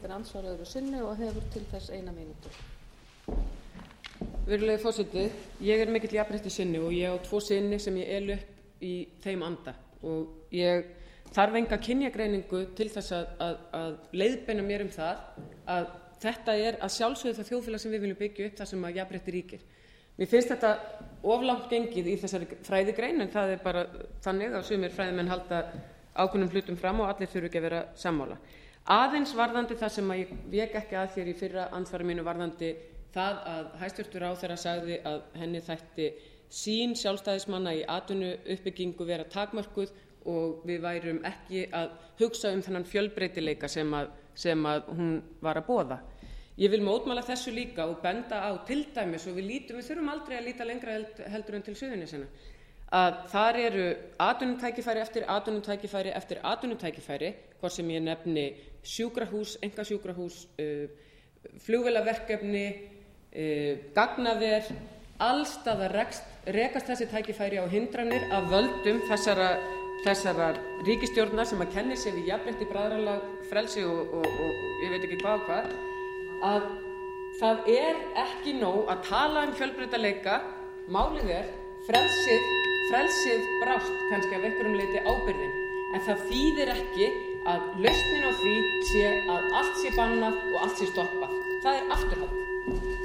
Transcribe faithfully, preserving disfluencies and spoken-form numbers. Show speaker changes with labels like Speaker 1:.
Speaker 1: til andsvara öðru sinni og hefur til þess eina mínútu. Virðulegi forseti, ég er mikill jafnréttissinni og ég á tvo syni sem ég el upp í þeim anda og ég þarf enga kynjagreiningu til þess að, að, að leiðbeina mér um það að þetta er að sjálfsögðu það þjóðfélag sem við viljum byggja upp þar sem að jafnrétti ríkir. Mér finnst þetta of langt gengið í þessari fræðigrein en það er bara þannig að sumir fræðimenn halda ákveðnum hlutum fram og allir þurfa ekki að vera sammála. Aðeins varðandi það sem að ég vék ekki að þér í fyrra andsvari mínu varðandi það að hæstvirtur ráðherra sagði að henni þætti sýn sjálfstæðismanna í atvinnuuppbyggingu vera takmörkuð og við værum ekki að hugsa um þennan fjölbreytileika sem að, sem að hún var að boða. Ég vil mótmæla þessu líka og benda á til dæmis og við lítum, við þurfum aldrei að líta lengra heldur en til Suðurnesjanna, að þar eru atvinnutækifæri eftir atvinnutækifæri eftir atvinnutækifæri, hvort sem ég nefni sjúkrahús, einkasjúkrahús, uh, flugvélaverkefni, uh, gagnaver, allstaðar rekast þessi tækifæri á hindranir af völdum þessara, þessara ríkisstjórnar sem að kenni sig við jafnrétti, bræðralag, frelsi og, og, og, og ég veit ekki hvað og hvað, að það er ekki nóg að tala um fjölbreytileika. Málið er frelsið, frelsið brást kannski af einhverjum leyti ábyrgðin, en það þýðir ekki að lausnin á því sé að allt sé bannað og allt sé stoppað. Það er afturhald.